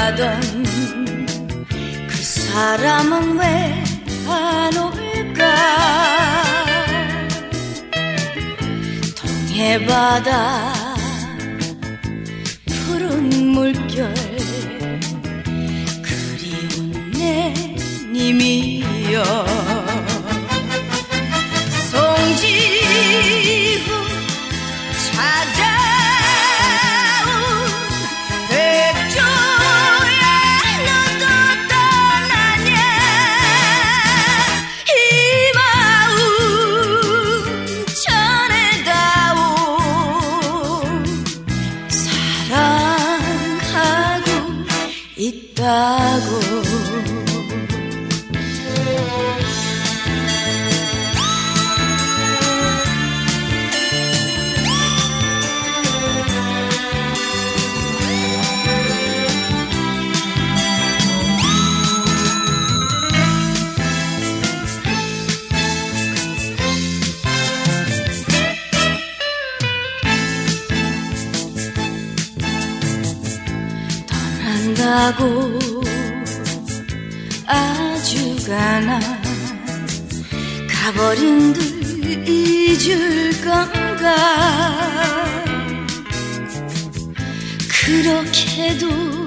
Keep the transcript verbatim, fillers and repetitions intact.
가던 그 사람은 왜 안 올까? 동해바다 푸른 물결 그리운 내 님이여 송지구 찾아온 백조야 너도 떠나냐 이 마음 전해다오 사랑하고 있다고 떠난다고 아주 가나 가버린 듯 잊을 건가 그렇게도